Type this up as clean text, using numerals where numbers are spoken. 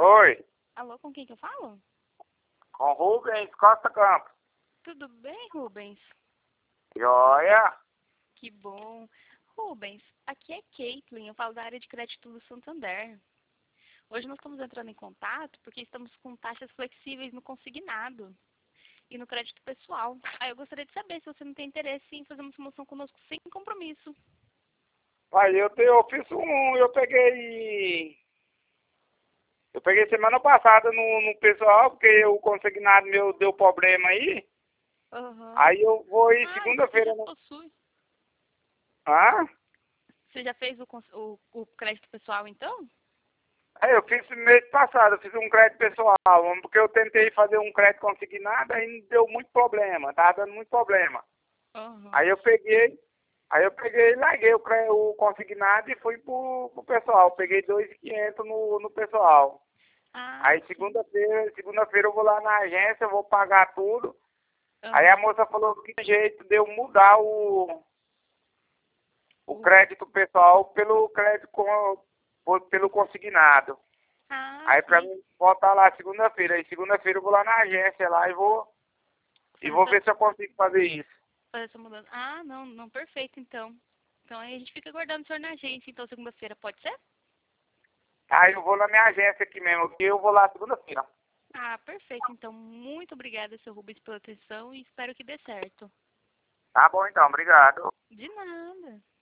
Oi, Alô, com quem que eu falo? com Rubens Costa Campos. Tudo bem, Rubens? Joia? Que bom. Rubens, aqui é Caitlin, eu falo da área de crédito do Santander. Hoje nós estamos entrando em contato porque estamos com taxas flexíveis no consignado e no crédito pessoal. Aí eu gostaria de saber se você não tem interesse em fazer uma promoção conosco sem compromisso. Pai, eu fiz eu peguei semana passada no pessoal, porque o consignado meu deu problema aí. Aham. Aí eu vou ir Ah, então você segunda-feira já no... possui. Ah? Você já fez o crédito pessoal, então? É, eu fiz mês passado, eu fiz um crédito pessoal, porque eu tentei fazer um crédito consignado, aí deu muito problema, tava dando muito problema. Aham. Aí eu peguei, e larguei o consignado e fui pro pessoal. Peguei 2.500 no pessoal. Ah, Aí sim. segunda-feira eu vou lá na agência, eu vou pagar tudo. Aí a Aham. moça falou que jeito de eu mudar o O... crédito pessoal pelo consignado. Ah, Aí pra sim. mim voltar lá segunda-feira. Aí segunda-feira eu vou lá na agência lá e Fazer vou ver se eu consigo fazer isso. essa mudança. Ah, não, não, perfeito, então. Então aí a gente fica aguardando o senhor na agência, então segunda-feira, pode ser? Aí eu vou na minha agência aqui mesmo, que eu vou lá segunda-feira. Ah, perfeito, então. Muito obrigada, seu Rubens, pela atenção e espero que dê certo. Tá bom então, obrigado. De nada.